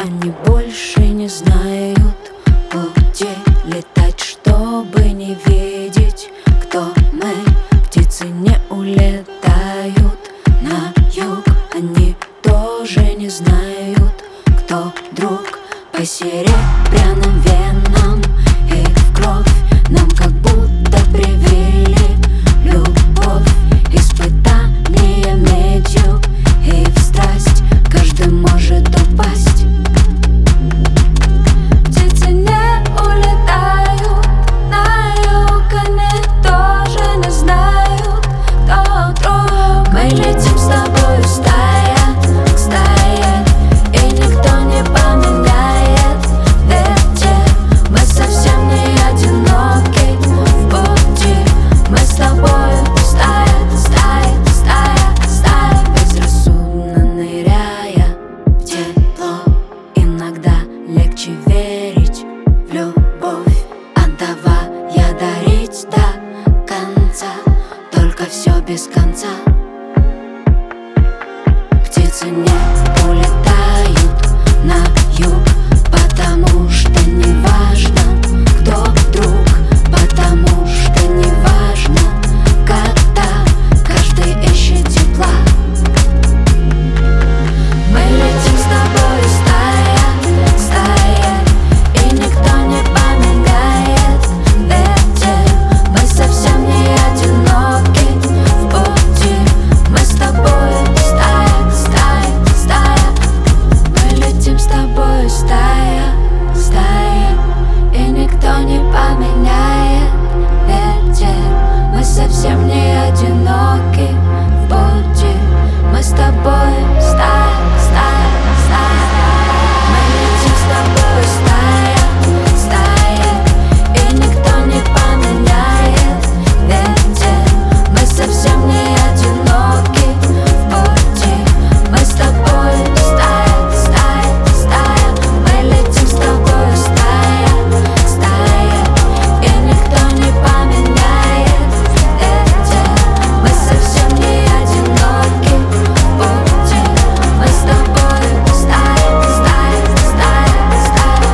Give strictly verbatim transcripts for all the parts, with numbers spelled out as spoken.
Они больше не знают пути летать, чтобы не видеть, кто мы. Птицы не улетают на юг, они тоже не знают, кто друг. По серебряным венам и в кровь нам как будто привили любовь. Испытание медью и в страсть каждый может упасть. Птицы не улетают на юг, они тоже не знают, кто друг. Мы летим с тобою стая к стае, и никто не поменяет ветер. Мы совсем не одиноки в пути. Мы с тобою стая, стая, стая, стая, безрассудно ныряя в тепло. Иногда легче верить в любовь, отдавая дарить до конца, только все без конца. Птицы не улетают на юг, потому что не важно, кто друг, потому что не важно, когда каждый ищет тепла. Мы летим с тобой стая, стая, и никто не поменяет ветер. Мы совсем не одиноки в пути. Мы с тобой стая, стая, стая. Мы летим с тобой стая, стая, и никто не поменяет ветер. Мы совсем не одиноки в пути. Мы с тобой стая, стая, стая. Мы летим с тобой стая, стая, и никто не поменяет ветер. Мы совсем не одиноки в пути. Мы с тобой стая, стая, стая. Мы летим с тобой стая, стая, и никто не поменяет ветер. Мы совсем не одиноки в пути. Мы с тобой стая, стая, стая, стая.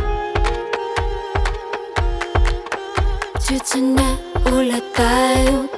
Птицы не улетают